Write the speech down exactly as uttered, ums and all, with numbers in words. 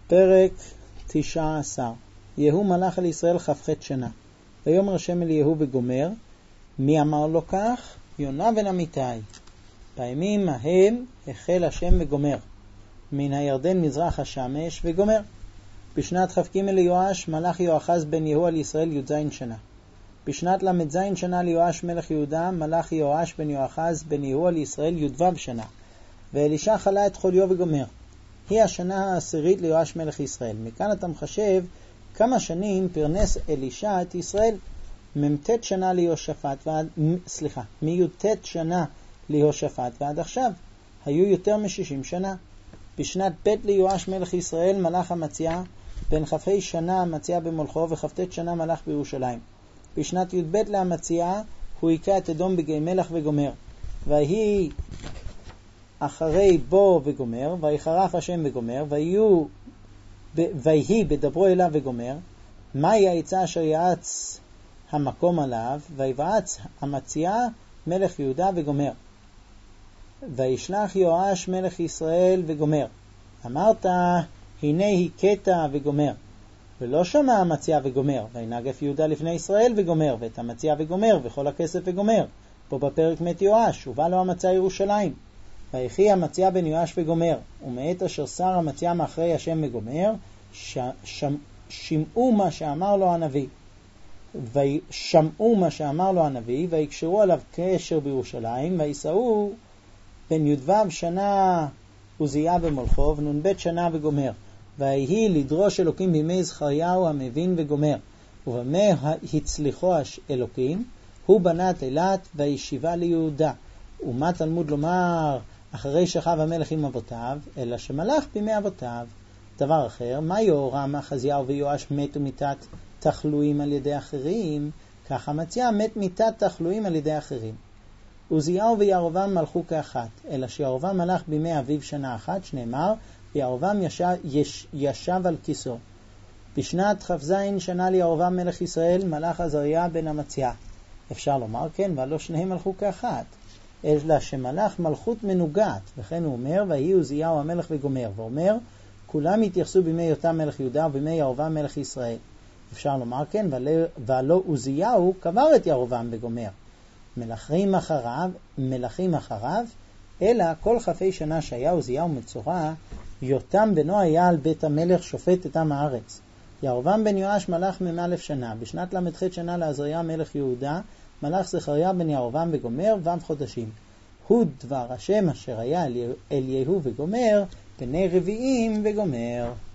פרק תשע עשר. יהוא מלך על ישראל כ"ח שנה. ויאמר השם אל יהוא וגומר. מי אמר לו כך? יונה בן אמיתי. בימים ההם החל השם וגומר. מן הירדן מזרח השמש וגומר. בשנת כ"ג ליואש מלך יואחז בן יהוא על ישראל י"ז שנה. בשנת למ"ז שנה ליואש מלך יהודה מלך יואש בן יואחז בן יהוא על ישראל י"ו שנה. ואלישע חלה את חוליו וגומר. היא השנה העשירית ליואש מלך ישראל. מכאן אתה מחשב כמה שנים פרנס אלישע את ישראל. ממ"ט שנה ליהושפט ועד, סליחה, מי"ט שנה ליהושפט ועד עכשיו. היו יותר מ-שישים שנה. בשנת ב' ליואש מלך ישראל מלך אמציה בן כ"ה שנה אמציה במולכו וכ"ט שנה מלך בירושלים. בשנת י"ב לאמציה הוא היכה את אדום בגיא מלח וגומר. והיא אחרי בו וגומר, ויחרף השם וגומר, ויהיו ויהי בדברו אליו וגומר. מהי העצה אשר יעץ המקום עליו? ויבעץ אמציה מלך יהודה וגומר. וישלח יואש מלך ישראל וגומר. אמרת הנה הכית וגומר. ולא שמע אמציה וגומר. וינגף יהודה לפני ישראל וגומר, ואת אמציה וגומר, וכל הכסף וגומר. פה בפרק מת יואש, ובא לו אמציה ירושלים. ויחי אמציה בן יואש וגומר, ומעת אשר שר אמציה מאחרי השם וגומר, ש... ש... שמעו מה שאמר לו הנביא. ושמעו מה שאמר לו הנביא, ויקשרו עליו קשר בירושלים, ויסעו בן י"ו שנה עוזיה במולכו, ונ"ב שנה וגומר. ויהי לדרוש אלוקים בימי זכריהו המבין וגומר. ובמה הצליחו אלוקים? הוא בנה את אילת וישיבה ליהודה. ומה תלמוד לומר אחרי שכב המלך עם אבותיו, אלא שמלך בימי אבותיו. דבר אחר, מה יהורם אחזיהו ויואש מתו מיתת תחלואים על ידי אחרים? כך אמציה מת מיתת תחלואים על ידי אחרים. עוזיהו וירבעם מלכו כאחת, אלא שירבעם מלך בימי אביו שנה אחת, שנאמר, וירבעם ישב, יש, ישב על כיסו. בשנת כ"ז שנה לירבעם מלך ישראל מלך עזריה בן אמציה. אפשר לומר כן, ולא שניהם מלכו כאחת. אלא שמלך מלכות מנוגעת, וכן הוא אומר, ויהי עוזיהו המלך וגומר, ואומר, כולם התייחסו בימי יותם מלך יהודה ובימי ירבעם מלך ישראל. אפשר לומר כן, ולא עוזיהו קבר את ירבעם וגומר. מלכים אחריו, מלכים אחריו, אלא כל כ"ה שנה שהיה עוזיהו מצורע, יותם בנו היה על בית המלך שופט את עם הארץ. ירבעם בן יואש מלך מ"א שנה, בשנת למ"ח שנה לעזריה מלך יהודה, מלך זכריה בן ירבעם וגומר ו' חודשים. הוא דבר השם אשר היה אל יהוא וגומר, בני רביעים וגומר.